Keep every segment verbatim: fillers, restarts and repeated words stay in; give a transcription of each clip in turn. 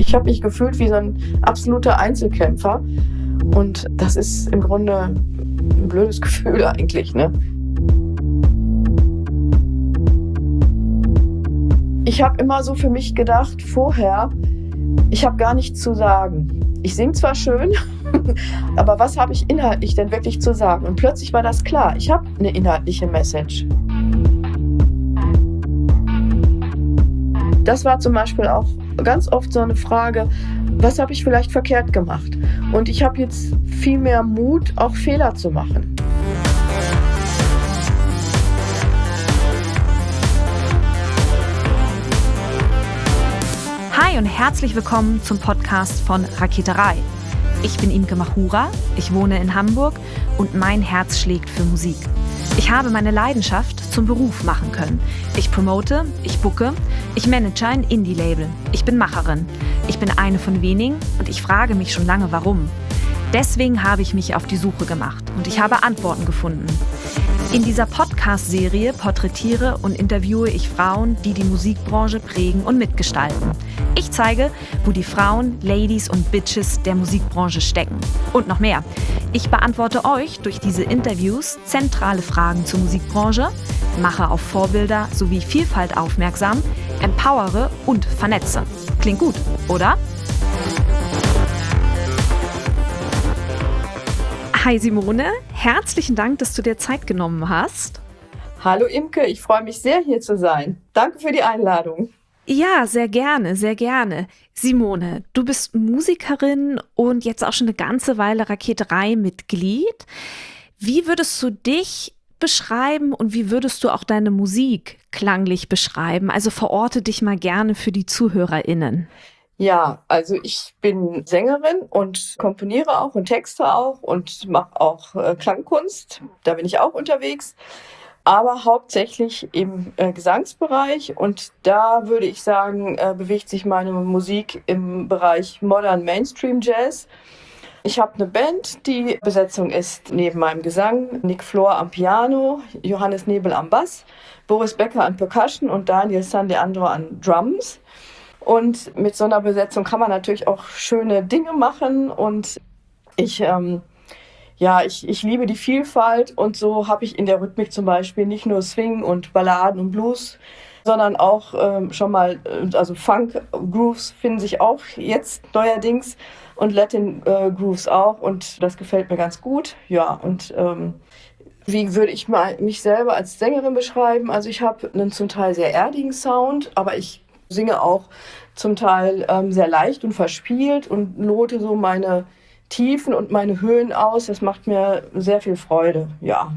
Ich habe mich gefühlt wie so ein absoluter Einzelkämpfer. Und das ist im Grunde ein blödes Gefühl eigentlich, ne? Ich habe immer so für mich gedacht, vorher, ich habe gar nichts zu sagen. Ich singe zwar schön, aber was habe ich inhaltlich denn wirklich zu sagen? Und plötzlich war das klar, ich habe eine inhaltliche Message. Das war zum Beispiel auch ganz oft so eine Frage, was habe ich vielleicht verkehrt gemacht? Und ich habe jetzt viel mehr Mut, auch Fehler zu machen. Hi und herzlich willkommen zum Podcast von Raketerei. Ich bin Imke Machura, ich wohne in Hamburg und mein Herz schlägt für Musik. Ich habe meine Leidenschaft zum Beruf machen können. Ich promote, ich booke, ich manage ein Indie-Label. Ich bin Macherin. Ich bin eine von wenigen und ich frage mich schon lange, warum. Deswegen habe ich mich auf die Suche gemacht und ich habe Antworten gefunden. In dieser Podcast-Serie porträtiere und interviewe ich Frauen, die die Musikbranche prägen und mitgestalten. Ich zeige, wo die Frauen, Ladies und Bitches der Musikbranche stecken. Und noch mehr. Ich beantworte euch durch diese Interviews zentrale Fragen zur Musikbranche, mache auf Vorbilder sowie Vielfalt aufmerksam, empowere und vernetze. Klingt gut, oder? Hi Simone, herzlichen Dank, dass du dir Zeit genommen hast. Hallo Imke, ich freue mich sehr, hier zu sein. Danke für die Einladung. Ja, sehr gerne, sehr gerne. Simone, du bist Musikerin und jetzt auch schon eine ganze Weile Raketerei-Mitglied. Wie würdest du dich beschreiben und wie würdest du auch deine Musik klanglich beschreiben? Also verorte dich mal gerne für die ZuhörerInnen. Ja, also ich bin Sängerin und komponiere auch und texte auch und mache auch äh, Klangkunst. Da bin ich auch unterwegs, aber hauptsächlich im äh, Gesangsbereich. Und da würde ich sagen, äh, bewegt sich meine Musik im Bereich Modern Mainstream Jazz. Ich habe eine Band, die Besetzung ist neben meinem Gesang Nick Flor am Piano, Johannes Nebel am Bass, Boris Becker an Percussion und Daniel San Leandro an Drums. Und mit so einer Besetzung kann man natürlich auch schöne Dinge machen. Und ich, ähm, ja, ich, ich liebe die Vielfalt. Und so habe ich in der Rhythmik zum Beispiel nicht nur Swing und Balladen und Blues, sondern auch ähm, schon mal, also Funk-Grooves finden sich auch jetzt neuerdings und Latin-Grooves auch. Und das gefällt mir ganz gut. Ja, und ähm, wie würde ich mal mich selber als Sängerin beschreiben? Also ich habe einen zum Teil sehr erdigen Sound, aber ich singe auch zum Teil ähm, sehr leicht und verspielt und lote so meine Tiefen und meine Höhen aus. Das macht mir sehr viel Freude, ja.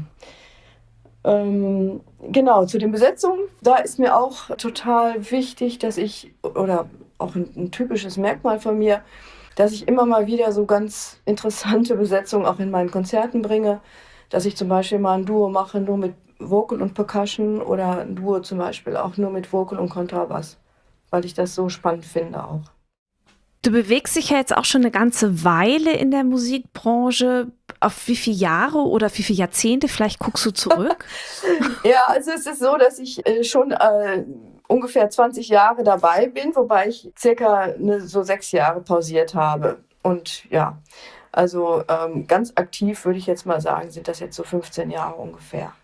Ähm, genau, zu den Besetzungen, da ist mir auch total wichtig, dass ich, oder auch ein, ein typisches Merkmal von mir, dass ich immer mal wieder so ganz interessante Besetzungen auch in meinen Konzerten bringe, dass ich zum Beispiel mal ein Duo mache, nur mit Vocal und Percussion oder ein Duo zum Beispiel auch nur mit Vocal und Kontrabass, weil ich das so spannend finde auch. Du bewegst dich ja jetzt auch schon eine ganze Weile in der Musikbranche. Auf wie viele Jahre oder wie viele Jahrzehnte vielleicht guckst du zurück? Ja, also es ist so, dass ich äh, schon äh, ungefähr zwanzig Jahre dabei bin, wobei ich circa ne, so sechs Jahre pausiert habe. Und ja, also ähm, ganz aktiv würde ich jetzt mal sagen, sind das jetzt so fünfzehn Jahre ungefähr.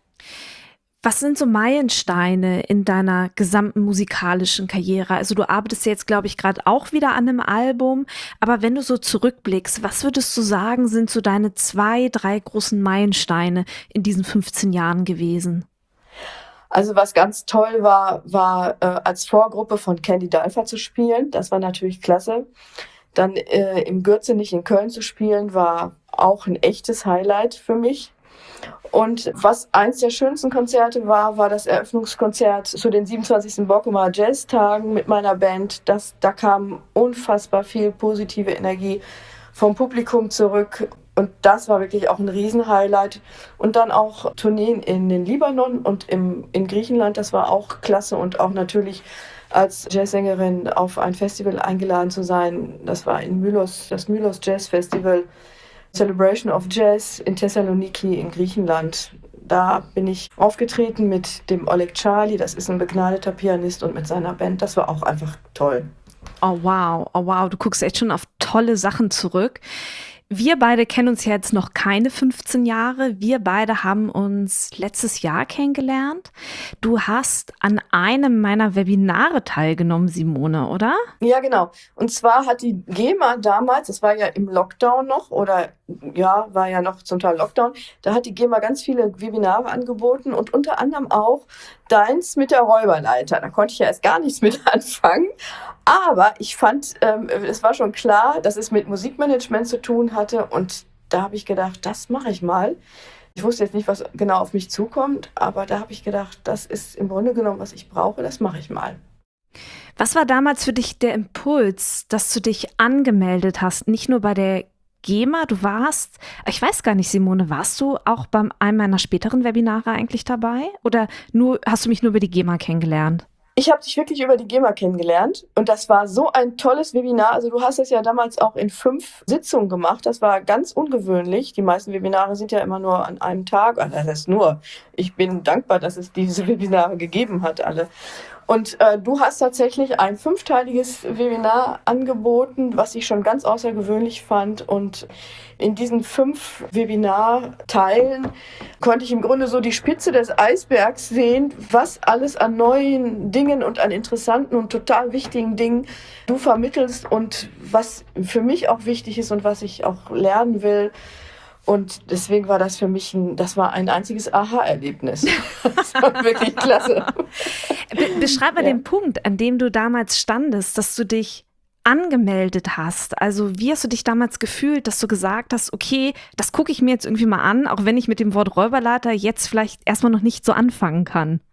Was sind so Meilensteine in deiner gesamten musikalischen Karriere? Also du arbeitest jetzt, glaube ich, gerade auch wieder an einem Album. Aber wenn du so zurückblickst, was würdest du sagen, sind so deine zwei, drei großen Meilensteine in diesen fünfzehn Jahren gewesen? Also was ganz toll war, war äh, als Vorgruppe von Candy Dulfer zu spielen. Das war natürlich klasse. Dann äh, im Gürzenich in Köln zu spielen, war auch ein echtes Highlight für mich. Und was eins der schönsten Konzerte war, war das Eröffnungskonzert zu den siebenundzwanzigsten Bockumer Jazztagen mit meiner Band. Das, da kam unfassbar viel positive Energie vom Publikum zurück. Und das war wirklich auch ein Riesenhighlight. Und dann auch Tourneen in den Libanon und im, in Griechenland, das war auch klasse. Und auch natürlich als Jazzsängerin auf ein Festival eingeladen zu sein. Das war in Mylos, das Mylos Jazz Festival. Celebration of Jazz in Thessaloniki in Griechenland. Da bin ich aufgetreten mit dem Oleg Charlie, das ist ein begnadeter Pianist, und mit seiner Band. Das war auch einfach toll. Oh wow, oh wow, du guckst echt schon auf tolle Sachen zurück. Wir beide kennen uns ja jetzt noch keine fünfzehn Jahre. Wir beide haben uns letztes Jahr kennengelernt. Du hast an einem meiner Webinare teilgenommen, Simone, oder? Ja, genau. Und zwar hat die GEMA damals, das war ja im Lockdown noch, oder ja, war ja noch zum Teil Lockdown, da hat die GEMA ganz viele Webinare angeboten und unter anderem auch deins mit der Räuberleiter. Da konnte ich ja erst gar nichts mit anfangen. Aber ich fand, ähm, es war schon klar, dass es mit Musikmanagement zu tun hatte. Und da habe ich gedacht, das mache ich mal. Ich wusste jetzt nicht, was genau auf mich zukommt, aber da habe ich gedacht, das ist im Grunde genommen, was ich brauche, das mache ich mal. Was war damals für dich der Impuls, dass du dich angemeldet hast? Nicht nur bei der GEMA, du warst, ich weiß gar nicht, Simone, warst du auch bei einem meiner späteren Webinare eigentlich dabei? Oder nur hast du mich nur über die GEMA kennengelernt? Ich habe dich wirklich über die GEMA kennengelernt und das war so ein tolles Webinar. Also du hast es ja damals auch in fünf Sitzungen gemacht. Das war ganz ungewöhnlich. Die meisten Webinare sind ja immer nur an einem Tag. Also das heißt nur, ich bin dankbar, dass es diese Webinare gegeben hat, alle. Und äh, du hast tatsächlich ein fünfteiliges Webinar angeboten, was ich schon ganz außergewöhnlich fand. Und in diesen fünf Webinarteilen konnte ich im Grunde so die Spitze des Eisbergs sehen, was alles an neuen Dingen und an interessanten und total wichtigen Dingen du vermittelst und was für mich auch wichtig ist und was ich auch lernen will. Und deswegen war das für mich ein, das war ein einziges Aha-Erlebnis. Das war wirklich klasse. Be- beschreib mal Ja. den Punkt, an dem du damals standest, dass du dich angemeldet hast. Also wie hast du dich damals gefühlt, dass du gesagt hast, okay, das gucke ich mir jetzt irgendwie mal an, auch wenn ich mit dem Wort Räuberleiter jetzt vielleicht erstmal noch nicht so anfangen kann?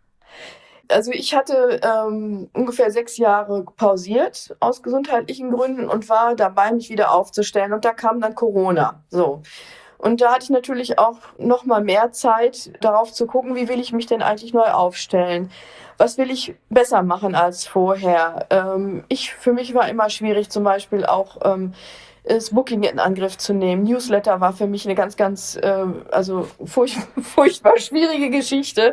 Also ich hatte ähm, ungefähr sechs Jahre pausiert aus gesundheitlichen Gründen und war dabei, mich wieder aufzustellen. Und da kam dann Corona. So. Und da hatte ich natürlich auch noch mal mehr Zeit, darauf zu gucken, wie will ich mich denn eigentlich neu aufstellen? Was will ich besser machen als vorher? Ähm, ich, für mich war immer schwierig, zum Beispiel auch ähm, das Booking in Angriff zu nehmen. Newsletter war für mich eine ganz, ganz, äh, also furch- furchtbar schwierige Geschichte.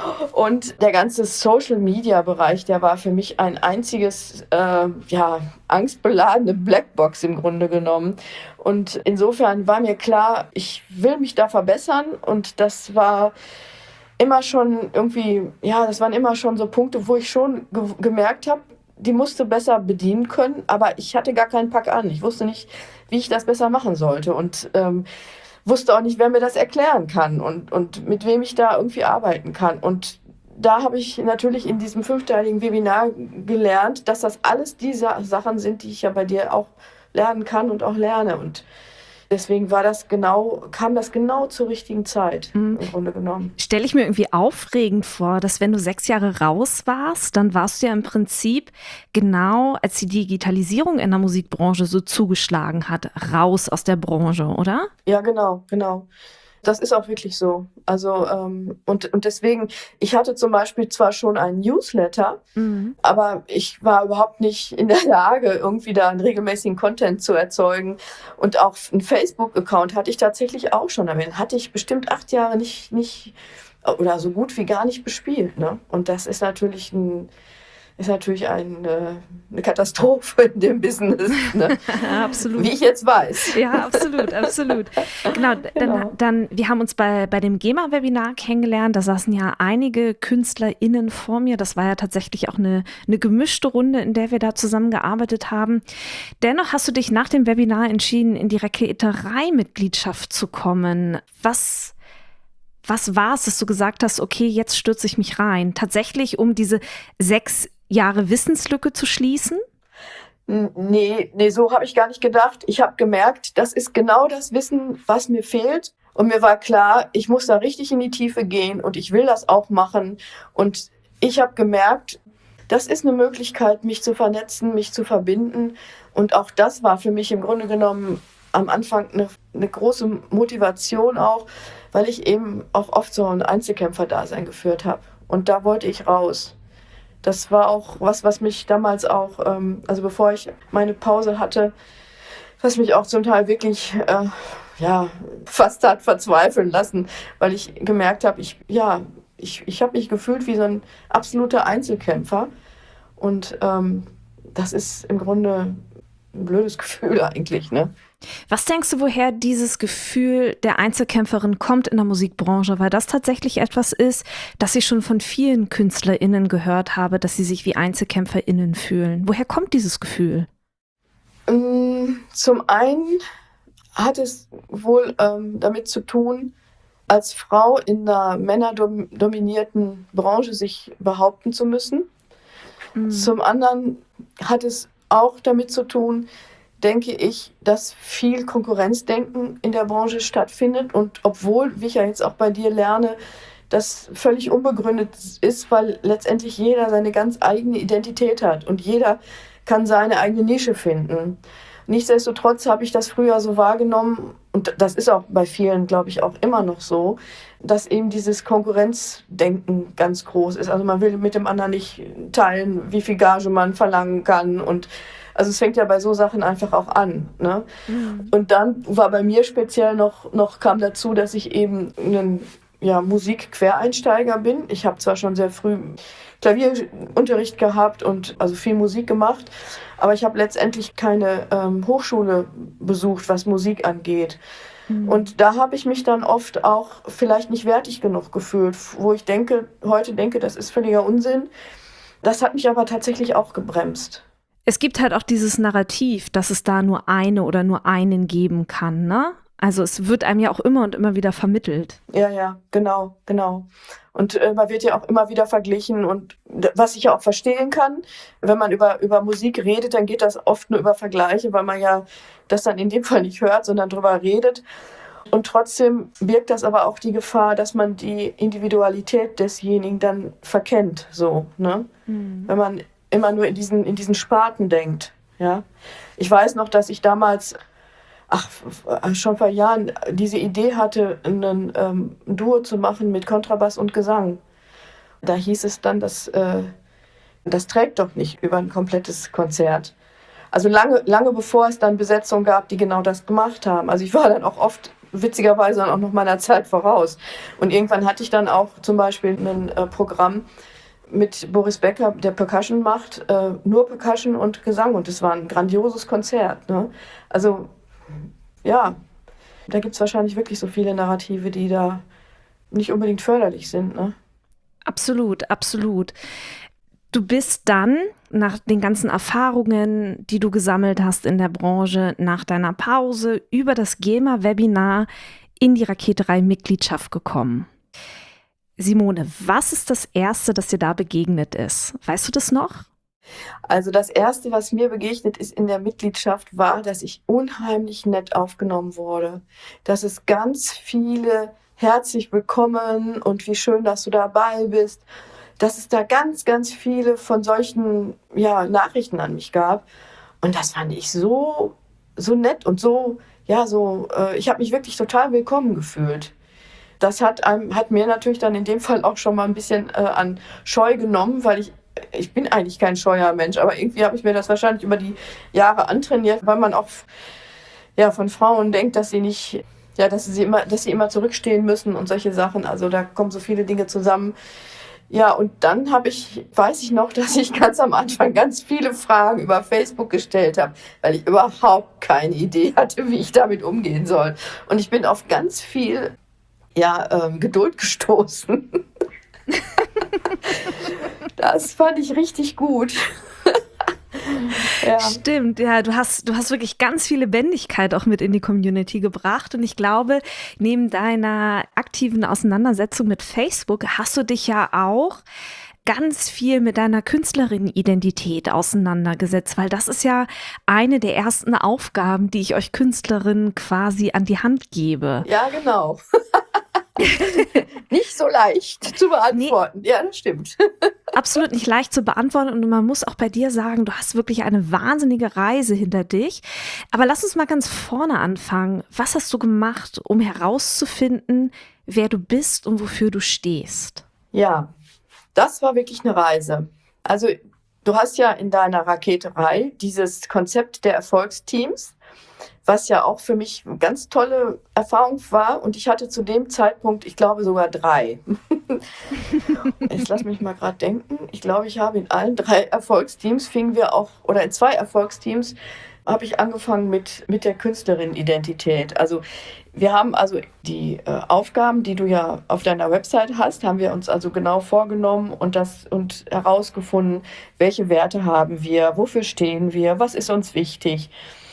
Und der ganze Social-Media-Bereich, der war für mich ein einziges, äh, ja, angstbeladene Blackbox im Grunde genommen. Und insofern war mir klar, ich will mich da verbessern. Und das war immer schon irgendwie, ja, das waren immer schon so Punkte, wo ich schon ge- gemerkt habe, die musste besser bedienen können, aber ich hatte gar keinen Pack an. Ich wusste nicht, wie ich das besser machen sollte und ähm, wusste auch nicht, wer mir das erklären kann und, und mit wem ich da irgendwie arbeiten kann. Und da habe ich natürlich in diesem fünfteiligen Webinar gelernt, dass das alles diese Sachen sind, die ich ja bei dir auch lernen kann und auch lerne. Und deswegen war das genau, kam das genau zur richtigen Zeit, Mhm. im Grunde genommen. Stelle ich mir irgendwie aufregend vor, dass wenn du sechs Jahre raus warst, dann warst du ja im Prinzip genau, als die Digitalisierung in der Musikbranche so zugeschlagen hat, raus aus der Branche, oder? Ja, genau, genau. Das ist auch wirklich so. Also, ähm, und, und deswegen, ich hatte zum Beispiel zwar schon einen Newsletter, Mhm. aber ich war überhaupt nicht in der Lage, irgendwie da einen regelmäßigen Content zu erzeugen. Und auch einen Facebook-Account hatte ich tatsächlich auch schon. Aber den hatte ich bestimmt acht Jahre nicht, nicht oder so gut wie gar nicht bespielt. Ne? Und das ist natürlich ein, ist natürlich ein, äh, eine Katastrophe in dem Business, ne? Absolut. Wie ich jetzt weiß. Ja, absolut, absolut. Genau, dann, Genau. dann, wir haben uns bei, bei dem GEMA-Webinar kennengelernt. Da saßen ja einige KünstlerInnen vor mir. Das war ja tatsächlich auch eine, eine gemischte Runde, in der wir da zusammengearbeitet haben. Dennoch hast du dich nach dem Webinar entschieden, in die Requeterei-Mitgliedschaft zu kommen. Was, was war es, dass du gesagt hast, okay, jetzt stürze ich mich rein? Tatsächlich, um diese sechs Jahre Wissenslücke zu schließen? N- Nee, nee, so habe ich gar nicht gedacht. Ich habe gemerkt, das ist genau das Wissen, was mir fehlt. Und mir war klar, ich muss da richtig in die Tiefe gehen und ich will das auch machen. Und ich habe gemerkt, das ist eine Möglichkeit, mich zu vernetzen, mich zu verbinden. Und auch das war für mich im Grunde genommen am Anfang eine, eine große Motivation auch, weil ich eben auch oft so ein Einzelkämpfer-Dasein geführt habe. Und da wollte ich raus. Das war auch was, was mich damals auch, ähm, also bevor ich meine Pause hatte, was mich auch zum Teil wirklich, äh, ja, fast hat verzweifeln lassen, weil ich gemerkt habe, ich, ja, ich, ich habe mich gefühlt wie so ein absoluter Einzelkämpfer. Und ähm, das ist im Grunde ein blödes Gefühl eigentlich, ne? Was denkst du, woher dieses Gefühl der Einzelkämpferin kommt in der Musikbranche? Weil das tatsächlich etwas ist, das ich schon von vielen KünstlerInnen gehört habe, dass sie sich wie EinzelkämpferInnen fühlen. Woher kommt dieses Gefühl? Zum einen hat es wohl ähm, damit zu tun, als Frau in einer männerdominierten Branche sich behaupten zu müssen. Mhm. Zum anderen hat es auch damit zu tun, denke ich, dass viel Konkurrenzdenken in der Branche stattfindet. Und obwohl, wie ich ja jetzt auch bei dir lerne, das völlig unbegründet ist, weil letztendlich jeder seine ganz eigene Identität hat und jeder kann seine eigene Nische finden. Nichtsdestotrotz habe ich das früher so wahrgenommen, und das ist auch bei vielen, glaube ich, auch immer noch so, dass eben dieses Konkurrenzdenken ganz groß ist. Also man will mit dem anderen nicht teilen, wie viel Gage man verlangen kann. Und also es fängt ja bei so Sachen einfach auch an. Ne? Mhm. Und dann war bei mir speziell noch, noch kam dazu, dass ich eben einen ja, Musik-Quereinsteiger bin. Ich habe zwar schon sehr früh Klavierunterricht gehabt und also viel Musik gemacht, aber ich habe letztendlich keine ähm, Hochschule besucht, was Musik angeht. Mhm. Und da habe ich mich dann oft auch vielleicht nicht wertig genug gefühlt, wo ich denke, heute denke, das ist völliger Unsinn. Das hat mich aber tatsächlich auch gebremst. Es gibt halt auch dieses Narrativ, dass es da nur eine oder nur einen geben kann, ne? Also es wird einem ja auch immer und immer wieder vermittelt. Ja, ja, genau, genau. Und äh, man wird ja auch immer wieder verglichen. Und was ich ja auch verstehen kann, wenn man über, über Musik redet, dann geht das oft nur über Vergleiche, weil man ja das dann in dem Fall nicht hört, sondern drüber redet. Und trotzdem birgt das aber auch die Gefahr, dass man die Individualität desjenigen dann verkennt, so, ne? Mhm. Wenn man immer nur in diesen, in diesen Sparten denkt, ja. Ich weiß noch, dass ich damals ach, schon vor Jahren diese Idee hatte, einen, ähm, ein Duo zu machen mit Kontrabass und Gesang. Da hieß es dann, dass äh, das trägt doch nicht über ein komplettes Konzert. Also lange, lange bevor es dann Besetzungen gab, die genau das gemacht haben. Also ich war dann auch oft witzigerweise auch noch meiner Zeit voraus. Und irgendwann hatte ich dann auch zum Beispiel ein äh, Programm mit Boris Becker, der Percussion macht, äh, nur Percussion und Gesang. Und es war ein grandioses Konzert. Ne? Also ja, da gibt es wahrscheinlich wirklich so viele Narrative, die da nicht unbedingt förderlich sind. Ne? Absolut, absolut. Du bist dann nach den ganzen Erfahrungen, die du gesammelt hast in der Branche, nach deiner Pause über das GEMA-Webinar in die Raketerei-Mitgliedschaft gekommen. Simone, was ist das Erste, das dir da begegnet ist? Weißt du das noch? Also das Erste, was mir begegnet ist in der Mitgliedschaft, war, dass ich unheimlich nett aufgenommen wurde. Dass es ganz viele herzlich willkommen und wie schön, dass du dabei bist. Dass es da ganz, ganz viele von solchen ja, Nachrichten an mich gab. Und das fand ich so, so nett und so, ja, so, äh, ich habe mich wirklich total willkommen gefühlt. Das hat, einem, hat mir natürlich dann in dem Fall auch schon mal ein bisschen äh, an Scheu genommen, weil ich Ich bin eigentlich kein scheuer Mensch, aber irgendwie habe ich mir das wahrscheinlich über die Jahre antrainiert, weil man auch ja, von Frauen denkt, dass sie nicht, ja, dass sie immer, dass sie immer zurückstehen müssen und solche Sachen. Also da kommen so viele Dinge zusammen. Ja, und dann habe ich, weiß ich noch, dass ich ganz am Anfang ganz viele Fragen über Facebook gestellt habe, weil ich überhaupt keine Idee hatte, wie ich damit umgehen soll. Und ich bin auf ganz viel ja, ähm, Geduld gestoßen. Das fand ich richtig gut. Ja. Stimmt, ja, du hast, du hast wirklich ganz viel Lebendigkeit auch mit in die Community gebracht. Und ich glaube, neben deiner aktiven Auseinandersetzung mit Facebook hast du dich ja auch ganz viel mit deiner Künstlerinnen-Identität auseinandergesetzt, weil das ist ja eine der ersten Aufgaben, die ich euch Künstlerinnen quasi an die Hand gebe. Ja, genau. Nicht so leicht zu beantworten. Nee, ja, das stimmt. Absolut nicht leicht zu beantworten und man muss auch bei dir sagen, du hast wirklich eine wahnsinnige Reise hinter dich. Aber lass uns mal ganz vorne anfangen. Was hast du gemacht, um herauszufinden, wer du bist und wofür du stehst? Ja, das war wirklich eine Reise. Also du hast ja in deiner Raketerei dieses Konzept der Erfolgsteams was ja auch für mich eine ganz tolle Erfahrung war. Und ich hatte zu dem Zeitpunkt, ich glaube, sogar drei. Jetzt lass mich mal gerade denken. Ich glaube, ich habe in allen drei Erfolgsteams, fingen wir auch, oder in zwei Erfolgsteams, habe ich angefangen mit, mit der Künstlerin-Identität. Also wir haben also die äh, Aufgaben, die du ja auf deiner Website hast, haben wir uns also genau vorgenommen und das und herausgefunden, welche Werte haben wir, wofür stehen wir, was ist uns wichtig.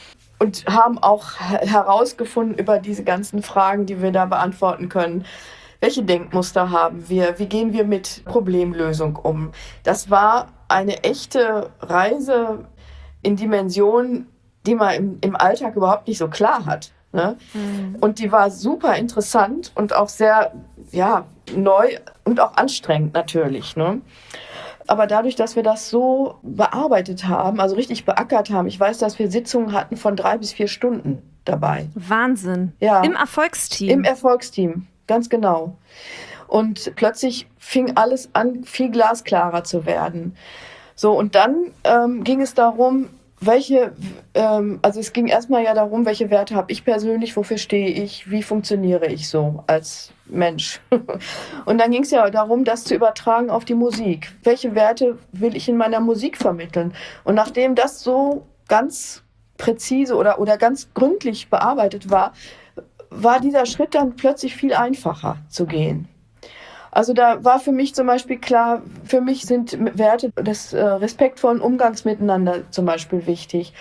Und haben auch herausgefunden über diese ganzen Fragen, die wir da beantworten können, welche Denkmuster haben wir, wie gehen wir mit Problemlösung um. Das war eine echte Reise in Dimensionen, die man im, im Alltag überhaupt nicht so klar hat. Ne? Mhm. Und die war super interessant und auch sehr ja, neu und auch anstrengend natürlich. Ne? Aber dadurch, dass wir das so bearbeitet haben, also richtig beackert haben, ich weiß, dass wir Sitzungen hatten von drei bis vier Stunden dabei. Wahnsinn. Ja. Im Erfolgsteam. Im Erfolgsteam, ganz genau. Und plötzlich fing alles an, viel glasklarer zu werden. So, und dann ähm, ging es darum, welche, ähm, also es ging erstmal ja darum, welche Werte habe ich persönlich, wofür stehe ich, wie funktioniere ich so als Mensch. Und dann ging es ja darum, das zu übertragen auf die Musik. Welche Werte will ich in meiner Musik vermitteln? Und nachdem das so ganz präzise oder, oder ganz gründlich bearbeitet war, war dieser Schritt dann plötzlich viel einfacher zu gehen. Also da war für mich zum Beispiel klar, für mich sind Werte des äh, respektvollen Umgangs miteinander zum Beispiel wichtig.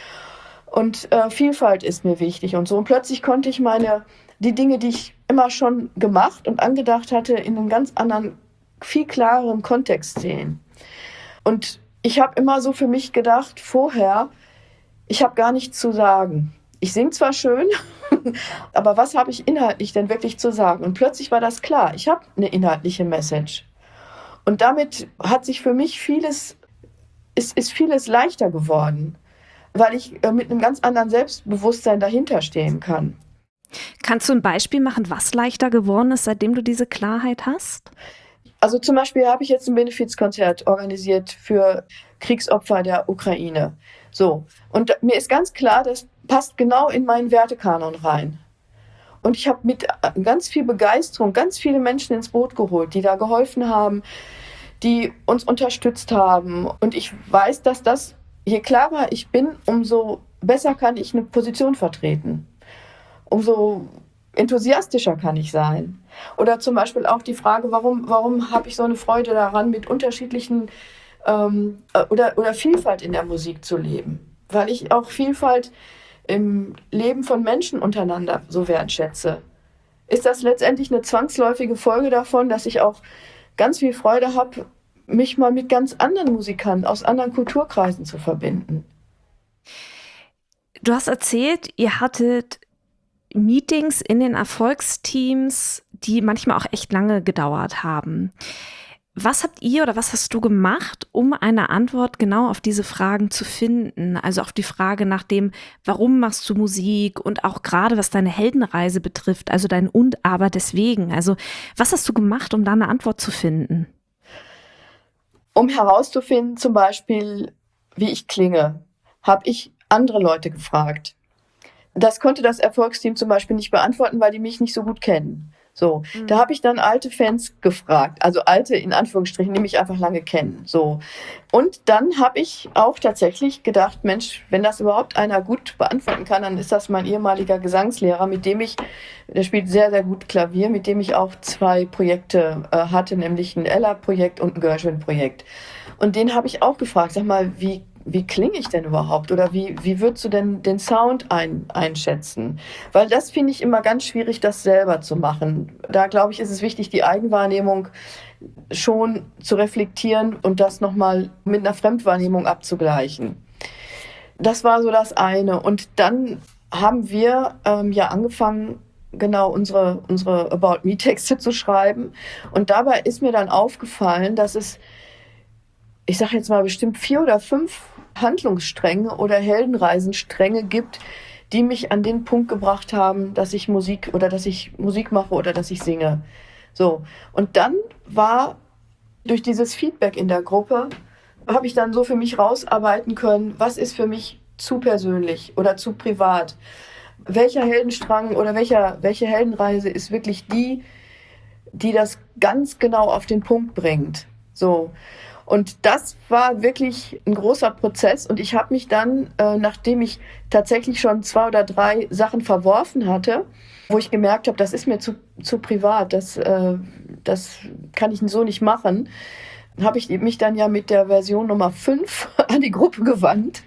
Und äh, Vielfalt ist mir wichtig und so. Und plötzlich konnte ich meine, die Dinge, die ich immer schon gemacht und angedacht hatte, in einem ganz anderen, viel klareren Kontext sehen. Und ich habe immer so für mich gedacht, vorher, ich habe gar nichts zu sagen. Ich singe zwar schön, aber was habe ich inhaltlich denn wirklich zu sagen? Und plötzlich war das klar, ich habe eine inhaltliche Message. Und damit hat sich für mich vieles, ist, ist vieles leichter geworden, weil ich mit einem ganz anderen Selbstbewusstsein dahinter stehen kann. Kannst du ein Beispiel machen, was leichter geworden ist, seitdem du diese Klarheit hast? Also zum Beispiel habe ich jetzt ein Benefizkonzert organisiert für Kriegsopfer der Ukraine. So. Und mir ist ganz klar, das passt genau in meinen Wertekanon rein. Und ich habe mit ganz viel Begeisterung ganz viele Menschen ins Boot geholt, die da geholfen haben, die uns unterstützt haben. Und ich weiß, dass das, je klarer ich bin, umso besser kann ich eine Position vertreten. Umso enthusiastischer kann ich sein. Oder zum Beispiel auch die Frage, warum, warum habe ich so eine Freude daran, mit unterschiedlichen ähm, oder, oder Vielfalt in der Musik zu leben. Weil ich auch Vielfalt im Leben von Menschen untereinander so wertschätze. Ist das letztendlich eine zwangsläufige Folge davon, dass ich auch ganz viel Freude habe, mich mal mit ganz anderen Musikanten aus anderen Kulturkreisen zu verbinden. Du hast erzählt, ihr hattet Meetings in den Erfolgsteams, die manchmal auch echt lange gedauert haben. Was habt ihr oder was hast du gemacht, um eine Antwort genau auf diese Fragen zu finden? Also auf die Frage nach dem, warum machst du Musik und auch gerade was deine Heldenreise betrifft, also dein Und, aber deswegen. Also was hast du gemacht, um da eine Antwort zu finden? Um herauszufinden, zum Beispiel, wie ich klinge, habe ich andere Leute gefragt. Das konnte das Erfolgsteam zum Beispiel nicht beantworten, weil die mich nicht so gut kennen. So, mhm. Da habe ich dann alte Fans gefragt, also alte in Anführungsstrichen, die mich einfach lange kennen. So, und dann habe ich auch tatsächlich gedacht, Mensch, wenn das überhaupt einer gut beantworten kann, dann ist das mein ehemaliger Gesangslehrer, mit dem ich, der spielt sehr, sehr gut Klavier, mit dem ich auch zwei Projekte äh, hatte, nämlich ein Ella-Projekt und ein Gershwin-Projekt. Und den habe ich auch gefragt, sag mal, wie Wie klinge ich denn überhaupt? Oder wie, wie würdest du denn den Sound ein, einschätzen? Weil das finde ich immer ganz schwierig, das selber zu machen. Da, glaube ich, ist es wichtig, die Eigenwahrnehmung schon zu reflektieren und das nochmal mit einer Fremdwahrnehmung abzugleichen. Das war so das eine. Und dann haben wir ähm, ja angefangen, genau unsere, unsere About-Me-Texte zu schreiben. Und dabei ist mir dann aufgefallen, dass es, ich sage jetzt mal, bestimmt vier oder fünf Handlungsstränge oder Heldenreisenstränge gibt, die mich an den Punkt gebracht haben, dass ich Musik oder dass ich Musik mache oder dass ich singe. So. Und dann war durch dieses Feedback in der Gruppe, habe ich dann so für mich rausarbeiten können, was ist für mich zu persönlich oder zu privat? Welcher Heldenstrang oder welcher, welche Heldenreise ist wirklich die, die das ganz genau auf den Punkt bringt? So. Und das war wirklich ein großer Prozess. Und ich habe mich dann, äh, nachdem ich tatsächlich schon zwei oder drei Sachen verworfen hatte, wo ich gemerkt habe, das ist mir zu, zu privat, das, äh, das kann ich so nicht machen, habe ich mich dann ja mit der Version Nummer fünf an die Gruppe gewandt.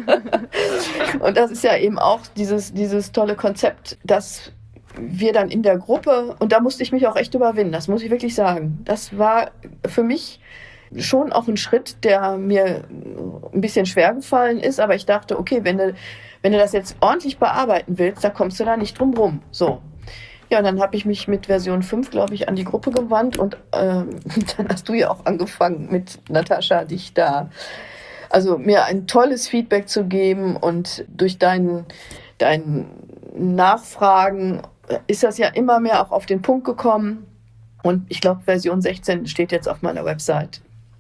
Und das ist ja eben auch dieses, dieses tolle Konzept, dass wir dann in der Gruppe, und da musste ich mich auch echt überwinden, das muss ich wirklich sagen. Das war für mich schon auch ein Schritt, der mir ein bisschen schwer gefallen ist, aber ich dachte, okay, wenn du, wenn du das jetzt ordentlich bearbeiten willst, da kommst du da nicht drum rum. So. Ja, und dann habe ich mich mit Version fünf, glaube ich, an die Gruppe gewandt und äh, dann hast du ja auch angefangen mit Natascha, dich da, also mir ein tolles Feedback zu geben, und durch dein, dein Nachfragen ist das ja immer mehr auch auf den Punkt gekommen, und ich glaube, Version sechzehn steht jetzt auf meiner Website.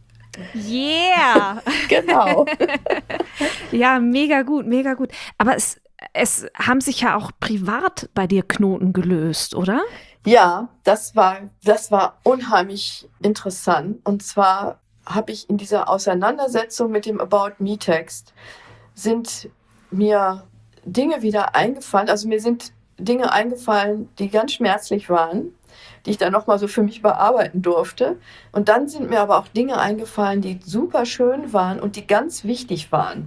Yeah! Genau. Ja, mega gut, mega gut. Aber es, es haben sich ja auch privat bei dir Knoten gelöst, oder? Ja, das war, das war unheimlich interessant. Und zwar habe ich in dieser Auseinandersetzung mit dem About Me-Text sind mir Dinge wieder eingefallen. Also mir sind Dinge eingefallen, die ganz schmerzlich waren, die ich dann nochmal so für mich bearbeiten durfte. Und dann sind mir aber auch Dinge eingefallen, die super schön waren und die ganz wichtig waren.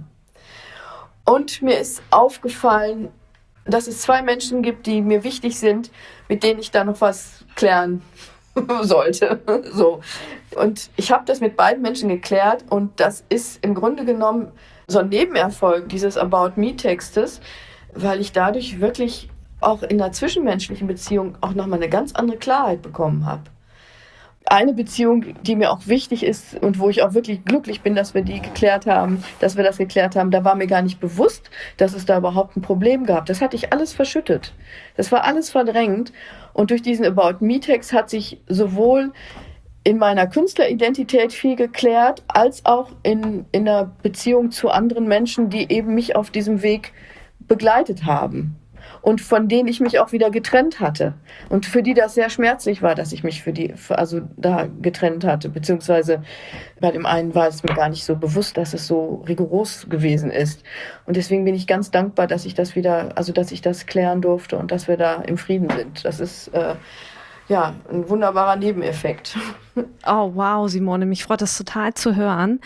Und mir ist aufgefallen, dass es zwei Menschen gibt, die mir wichtig sind, mit denen ich da noch was klären sollte. So. Und ich habe das mit beiden Menschen geklärt, und das ist im Grunde genommen so ein Nebenerfolg dieses About Me-Textes, weil ich dadurch wirklich auch in einer zwischenmenschlichen Beziehung auch nochmal eine ganz andere Klarheit bekommen habe. Eine Beziehung, die mir auch wichtig ist und wo ich auch wirklich glücklich bin, dass wir die geklärt haben, dass wir das geklärt haben, da war mir gar nicht bewusst, dass es da überhaupt ein Problem gab. Das hatte ich alles verschüttet. Das war alles verdrängt. Und durch diesen About Me-Text hat sich sowohl in meiner Künstleridentität viel geklärt, als auch in, in der Beziehung zu anderen Menschen, die eben mich auf diesem Weg begleitet haben. Und von denen ich mich auch wieder getrennt hatte. Und für die das sehr schmerzlich war, dass ich mich für die, also da getrennt hatte. Beziehungsweise bei dem einen war es mir gar nicht so bewusst, dass es so rigoros gewesen ist. Und deswegen bin ich ganz dankbar, dass ich das wieder, also dass ich das klären durfte und dass wir da im Frieden sind. Das ist äh, ja ein wunderbarer Nebeneffekt. Oh wow, Simone, mich freut das total zu hören.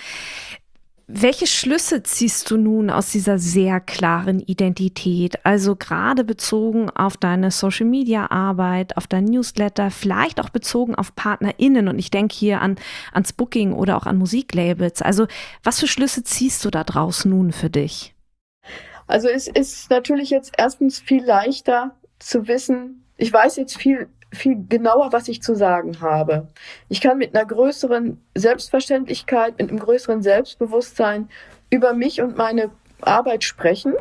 Welche Schlüsse ziehst du nun aus dieser sehr klaren Identität, also gerade bezogen auf deine Social-Media-Arbeit, auf dein Newsletter, vielleicht auch bezogen auf PartnerInnen, und ich denke hier an, ans Booking oder auch an Musiklabels. Also was für Schlüsse ziehst du da draus nun für dich? Also es ist natürlich jetzt erstens viel leichter zu wissen, ich weiß jetzt viel viel genauer, was ich zu sagen habe. Ich kann mit einer größeren Selbstverständlichkeit, mit einem größeren Selbstbewusstsein über mich und meine Arbeit sprechen.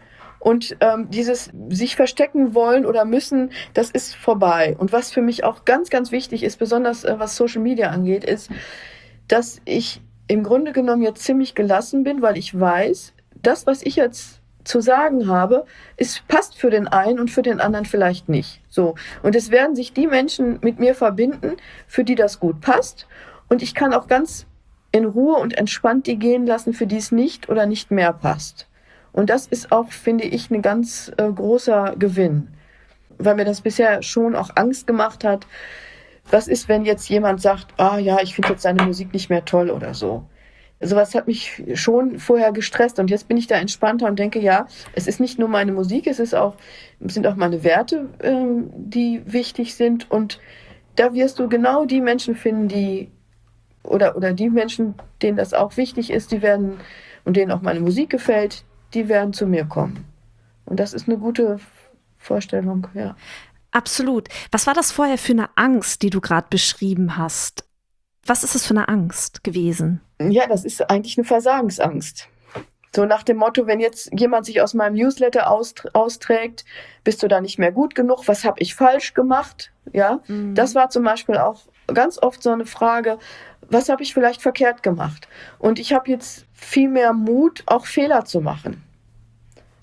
Und ähm, dieses sich verstecken wollen oder müssen, das ist vorbei. Und was für mich auch ganz, ganz wichtig ist, besonders äh, was Social Media angeht, ist, dass ich im Grunde genommen jetzt ziemlich gelassen bin, weil ich weiß, das, was ich jetzt zu sagen habe, es passt für den einen und für den anderen vielleicht nicht. So. Und es werden sich die Menschen mit mir verbinden, für die das gut passt. Und ich kann auch ganz in Ruhe und entspannt die gehen lassen, für die es nicht oder nicht mehr passt. Und das ist auch, finde ich, ein ganz äh, großer Gewinn. Weil mir das bisher schon auch Angst gemacht hat. Was ist, wenn jetzt jemand sagt, ah ja, ich finde jetzt seine Musik nicht mehr toll oder so. Sowas hat mich schon vorher gestresst, und jetzt bin ich da entspannter und denke, ja, es ist nicht nur meine Musik, es ist auch, es sind auch meine Werte, ähm, die wichtig sind, und da wirst du genau die Menschen finden, die oder oder die Menschen, denen das auch wichtig ist, die werden, und denen auch meine Musik gefällt, die werden zu mir kommen. Und das ist eine gute Vorstellung, ja. Absolut. Was war das vorher für eine Angst, die du gerade beschrieben hast? Was ist es für eine Angst gewesen? Ja, das ist eigentlich eine Versagensangst. So nach dem Motto, wenn jetzt jemand sich aus meinem Newsletter aust- austrägt, bist du da nicht mehr gut genug? Was habe ich falsch gemacht? Ja, mhm. Das war zum Beispiel auch ganz oft so eine Frage, was habe ich vielleicht verkehrt gemacht? Und ich habe jetzt viel mehr Mut, auch Fehler zu machen.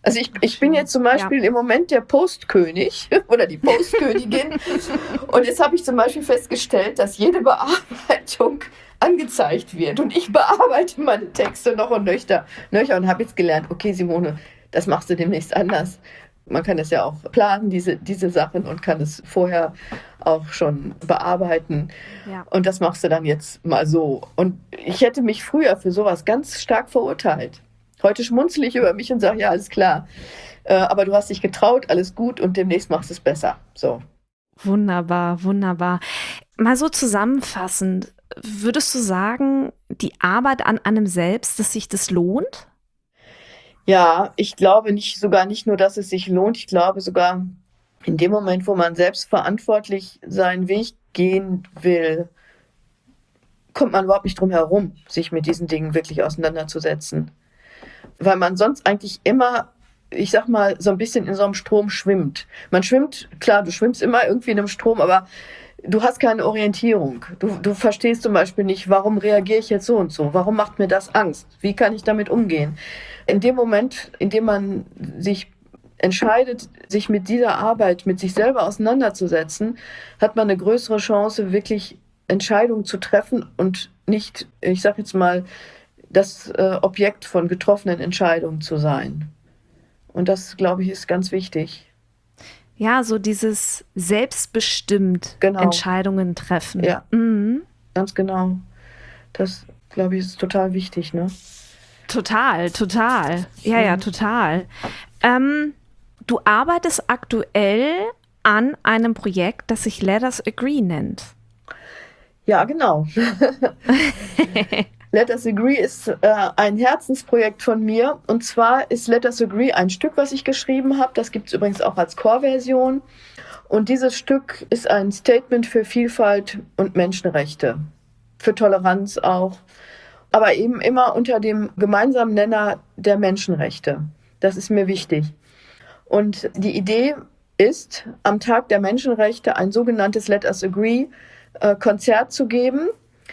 Also ich, ich bin jetzt zum Beispiel ja. im Moment der Postkönig oder die Postkönigin. Und jetzt habe ich zum Beispiel festgestellt, dass jede Bearbeitung angezeigt wird. Und ich bearbeite meine Texte noch und nöcher, nöcher und habe jetzt gelernt, okay Simone, das machst du demnächst anders. Man kann es ja auch planen, diese, diese Sachen, und kann es vorher auch schon bearbeiten. Ja. Und das machst du dann jetzt mal so. Und ich hätte mich früher für sowas ganz stark verurteilt. Heute schmunzle ich über mich und sage, ja, alles klar. Äh, aber du hast dich getraut, alles gut, und demnächst machst du es besser. So. Wunderbar, wunderbar. Mal so zusammenfassend, würdest du sagen, die Arbeit an einem selbst, dass sich das lohnt? Ja, ich glaube nicht, sogar nicht nur, dass es sich lohnt. Ich glaube sogar, in dem Moment, wo man selbst verantwortlich seinen Weg gehen will, kommt man überhaupt nicht drum herum, sich mit diesen Dingen wirklich auseinanderzusetzen. Weil man sonst eigentlich immer, ich sag mal, so ein bisschen in so einem Strom schwimmt. Man schwimmt, klar, du schwimmst immer irgendwie in einem Strom, aber du hast keine Orientierung. Du, du verstehst zum Beispiel nicht, warum reagiere ich jetzt so und so? Warum macht mir das Angst? Wie kann ich damit umgehen? In dem Moment, in dem man sich entscheidet, sich mit dieser Arbeit, mit sich selber auseinanderzusetzen, hat man eine größere Chance, wirklich Entscheidungen zu treffen und nicht, ich sag jetzt mal, das äh, Objekt von getroffenen Entscheidungen zu sein. Und das, glaube ich, ist ganz wichtig. Ja, so dieses selbstbestimmt genau. Entscheidungen treffen. Ja, mhm. ganz genau. Das, glaube ich, ist total wichtig, ne? Total, total. Ja, mhm. ja, total. Ähm, du arbeitest aktuell an einem Projekt, das sich Let Us Agree nennt. Ja, genau. Let Us Agree ist äh, ein Herzensprojekt von mir. Und zwar ist Let Us Agree ein Stück, was ich geschrieben habe. Das gibt es übrigens auch als Chorversion. Und dieses Stück ist ein Statement für Vielfalt und Menschenrechte. Für Toleranz auch. Aber eben immer unter dem gemeinsamen Nenner der Menschenrechte. Das ist mir wichtig. Und die Idee ist, am Tag der Menschenrechte ein sogenanntes Let Us Agree äh, Konzert zu geben,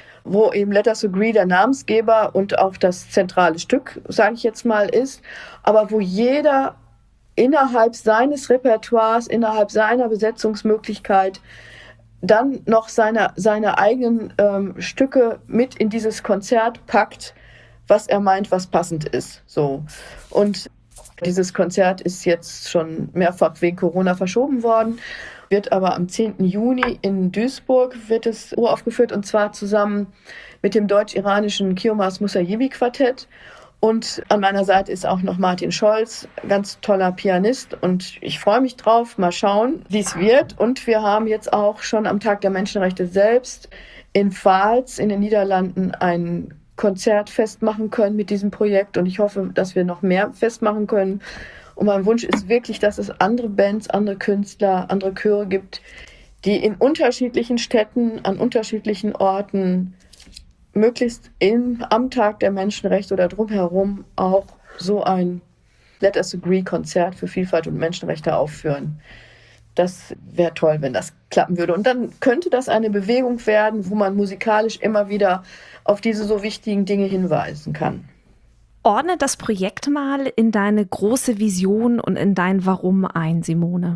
wo eben Let Us Agree der Namensgeber und auch das zentrale Stück, sage ich jetzt mal, ist, aber wo jeder innerhalb seines Repertoires, innerhalb seiner Besetzungsmöglichkeit dann noch seine, seine eigenen ähm, Stücke mit in dieses Konzert packt, was er meint, was passend ist. So. Und dieses Konzert ist jetzt schon mehrfach wegen Corona verschoben worden, wird aber am zehnten Juni in Duisburg wird es uraufgeführt, und zwar zusammen mit dem deutsch-iranischen Kiomas Musayevi Quartett. Und an meiner Seite ist auch noch Martin Scholz, ganz toller Pianist, und ich freue mich drauf, mal schauen, wie es wird. Und wir haben jetzt auch schon am Tag der Menschenrechte selbst in Vaals in den Niederlanden ein Konzert festmachen können mit diesem Projekt, und ich hoffe, dass wir noch mehr festmachen können. Und mein Wunsch ist wirklich, dass es andere Bands, andere Künstler, andere Chöre gibt, die in unterschiedlichen Städten, an unterschiedlichen Orten möglichst im, am Tag der Menschenrechte oder drumherum auch so ein Let Us Agree-Konzert für Vielfalt und Menschenrechte aufführen. Das wäre toll, wenn das klappen würde. Und dann könnte das eine Bewegung werden, wo man musikalisch immer wieder auf diese so wichtigen Dinge hinweisen kann. Ordne das Projekt mal in deine große Vision und in dein Warum ein, Simone.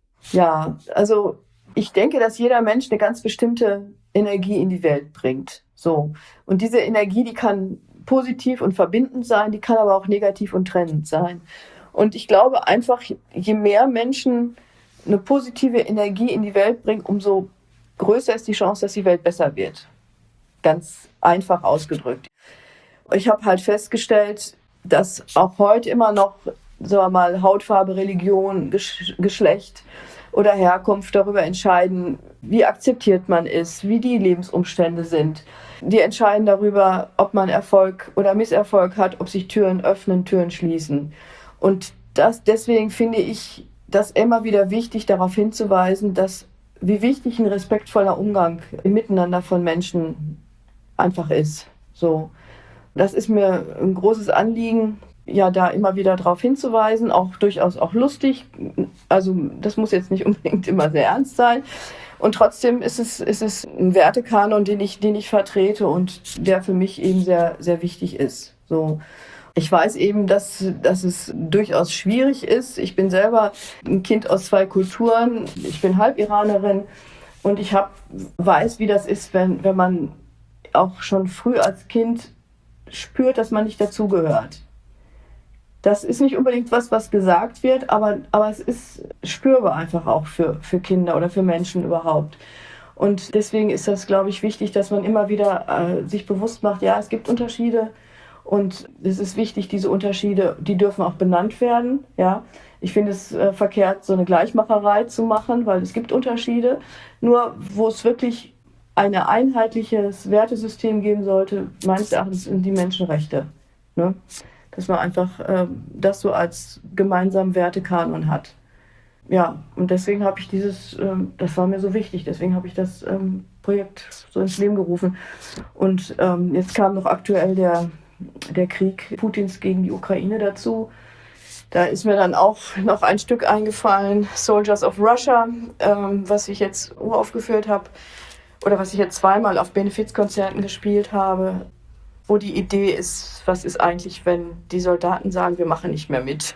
Ja, also ich denke, dass jeder Mensch eine ganz bestimmte Energie in die Welt bringt. So. Und diese Energie, die kann positiv und verbindend sein, die kann aber auch negativ und trennend sein. Und ich glaube einfach, je mehr Menschen eine positive Energie in die Welt bringen, umso größer ist die Chance, dass die Welt besser wird. Ganz einfach ausgedrückt. Ich habe halt festgestellt, dass auch heute immer noch, sagen wir mal, Hautfarbe, Religion, Gesch- Geschlecht oder Herkunft darüber entscheiden, wie akzeptiert man ist, wie die Lebensumstände sind. Die entscheiden darüber, ob man Erfolg oder Misserfolg hat, ob sich Türen öffnen, Türen schließen. Und das, deswegen finde ich das immer wieder wichtig, darauf hinzuweisen, dass wie wichtig ein respektvoller Umgang im Miteinander von Menschen einfach ist. So. Das ist mir ein großes Anliegen, ja, da immer wieder darauf hinzuweisen, auch durchaus auch lustig. Also das muss jetzt nicht unbedingt immer sehr ernst sein. Und trotzdem ist es, ist es ein Wertekanon, den ich, den ich vertrete und der für mich eben sehr, sehr wichtig ist. So. Ich weiß eben, dass, dass es durchaus schwierig ist. Ich bin selber ein Kind aus zwei Kulturen. Ich bin Halbiranerin und ich hab, weiß, wie das ist, wenn, wenn man auch schon früh als Kind spürt, dass man nicht dazugehört. Das ist nicht unbedingt was, was gesagt wird, aber, aber es ist spürbar einfach auch für, für Kinder oder für Menschen überhaupt. Und deswegen ist das, glaube ich, wichtig, dass man immer wieder äh, sich bewusst macht, ja, es gibt Unterschiede. Und es ist wichtig, diese Unterschiede, die dürfen auch benannt werden. Ja, ich finde es äh, verkehrt, so eine Gleichmacherei zu machen, weil es gibt Unterschiede. Nur wo es wirklich ein einheitliches Wertesystem geben sollte, meines Erachtens sind die Menschenrechte. Ne? Dass man einfach äh, das so als gemeinsamen Wertekanon hat. Ja, und deswegen habe ich dieses, äh, das war mir so wichtig, deswegen habe ich das ähm, Projekt so ins Leben gerufen. Und ähm, jetzt kam noch aktuell der der Krieg Putins gegen die Ukraine dazu. Da ist mir dann auch noch ein Stück eingefallen, Soldiers of Russia, ähm, was ich jetzt uraufgeführt habe oder was ich jetzt zweimal auf Benefizkonzerten gespielt habe, wo die Idee ist, was ist eigentlich, wenn die Soldaten sagen, wir machen nicht mehr mit.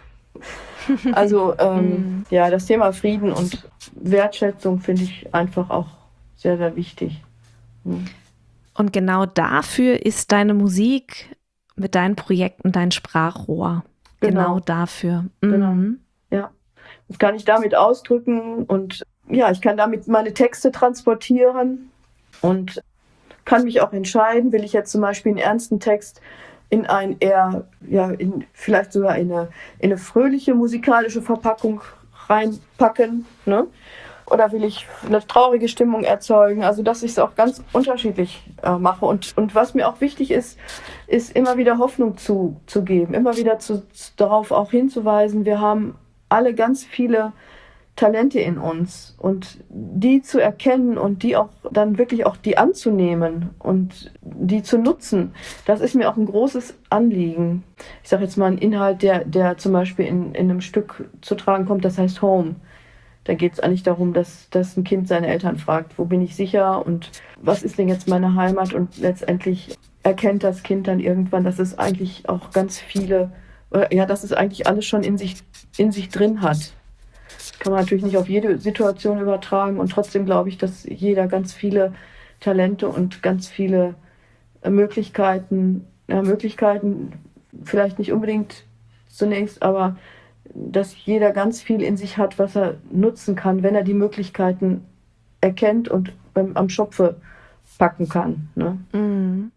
Also ähm, ja, das Thema Frieden und Wertschätzung finde ich einfach auch sehr, sehr wichtig. Hm. Und genau dafür ist deine Musik mit deinen Projekten dein Sprachrohr. Genau, genau dafür. Mhm. Genau. Ja. Das kann ich damit ausdrücken und ja, ich kann damit meine Texte transportieren und kann mich auch entscheiden, will ich jetzt zum Beispiel einen ernsten Text in ein eher, ja, in, vielleicht sogar in eine, in eine fröhliche musikalische Verpackung reinpacken, ne? Oder will ich eine traurige Stimmung erzeugen? Also, dass ich es auch ganz unterschiedlich äh, mache. Und, und was mir auch wichtig ist, ist immer wieder Hoffnung zu, zu geben, immer wieder zu, darauf auch hinzuweisen, wir haben alle ganz viele Talente in uns. Und die zu erkennen und die auch dann wirklich auch die anzunehmen und die zu nutzen, das ist mir auch ein großes Anliegen. Ich sage jetzt mal einen Inhalt, der, der zum Beispiel in, in einem Stück zu tragen kommt, das heißt Home. Da geht es eigentlich darum, dass, dass ein Kind seine Eltern fragt, wo bin ich sicher und was ist denn jetzt meine Heimat? Und letztendlich erkennt das Kind dann irgendwann, dass es eigentlich auch ganz viele, ja, dass es eigentlich alles schon in sich, in sich drin hat. Das kann man natürlich nicht auf jede Situation übertragen und trotzdem glaube ich, dass jeder ganz viele Talente und ganz viele Möglichkeiten, ja, Möglichkeiten vielleicht nicht unbedingt zunächst, aber dass jeder ganz viel in sich hat, was er nutzen kann, wenn er die Möglichkeiten erkennt und beim, am Schopfe packen kann. Ne? Mhm.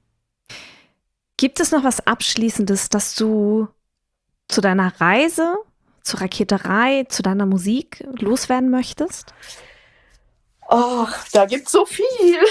Gibt es noch was Abschließendes, das du zu deiner Reise, zur Raketerei, zu deiner Musik loswerden möchtest? Ach, da gibt's so viel.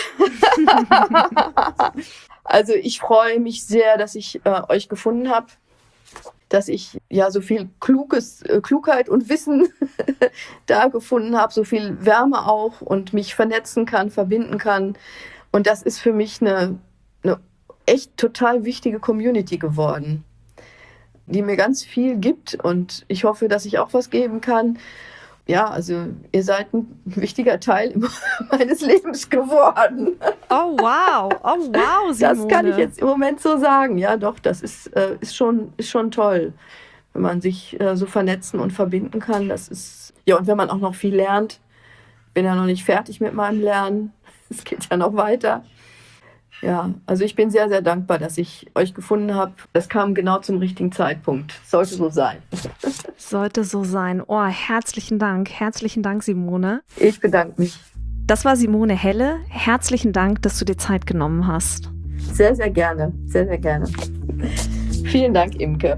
Also ich freue mich sehr, dass ich äh, euch gefunden habe, dass ich ja so viel Kluges, äh, Klugheit und Wissen da gefunden habe, so viel Wärme auch und mich vernetzen kann, verbinden kann. Und das ist für mich eine, eine echt total wichtige Community geworden, die mir ganz viel gibt und ich hoffe, dass ich auch was geben kann. Ja, also ihr seid ein wichtiger Teil meines Lebens geworden. Oh wow, oh wow, Simone. Das kann ich jetzt im Moment so sagen. Ja, doch, das ist, äh, ist, schon, ist schon toll, wenn man sich äh, so vernetzen und verbinden kann. Das ist, ja, und wenn man auch noch viel lernt. Bin ja noch nicht fertig mit meinem Lernen. Es geht ja noch weiter. Ja, also ich bin sehr, sehr dankbar, dass ich euch gefunden habe. Das kam genau zum richtigen Zeitpunkt. Sollte so sein. Sollte so sein. Oh, herzlichen Dank. Herzlichen Dank, Simone. Ich bedanke mich. Das war Simone Helle. Herzlichen Dank, dass du dir Zeit genommen hast. Sehr, sehr gerne. Sehr, sehr gerne. Vielen Dank, Imke.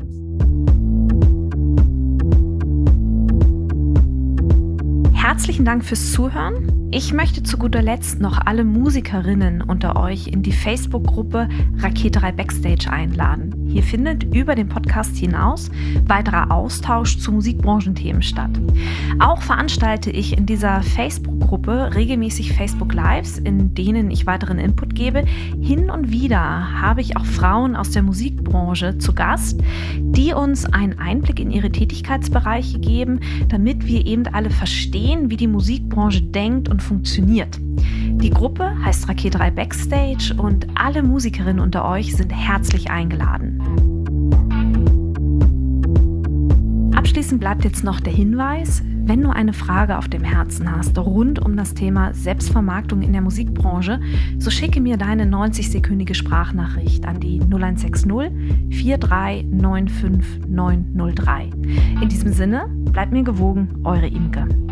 Herzlichen Dank fürs Zuhören. Ich möchte zu guter Letzt noch alle Musikerinnen unter euch in die Facebook-Gruppe Raketerei Backstage einladen. Hier findet über den Podcast hinaus weiterer Austausch zu Musikbranchenthemen statt. Auch veranstalte ich in dieser Facebook-Gruppe regelmäßig Facebook-Lives, in denen ich weiteren Input gebe. Hin und wieder habe ich auch Frauen aus der Musikbranche zu Gast, die uns einen Einblick in ihre Tätigkeitsbereiche geben, damit wir eben alle verstehen, wie die Musikbranche denkt und funktioniert. Die Gruppe heißt Raketerei Backstage und alle Musikerinnen unter euch sind herzlich eingeladen. Abschließend bleibt jetzt noch der Hinweis, wenn du eine Frage auf dem Herzen hast rund um das Thema Selbstvermarktung in der Musikbranche, so schicke mir deine neunzig-sekündige Sprachnachricht an die null eins sechs null vier drei neun fünf neun null drei. In diesem Sinne, bleibt mir gewogen, eure Imke.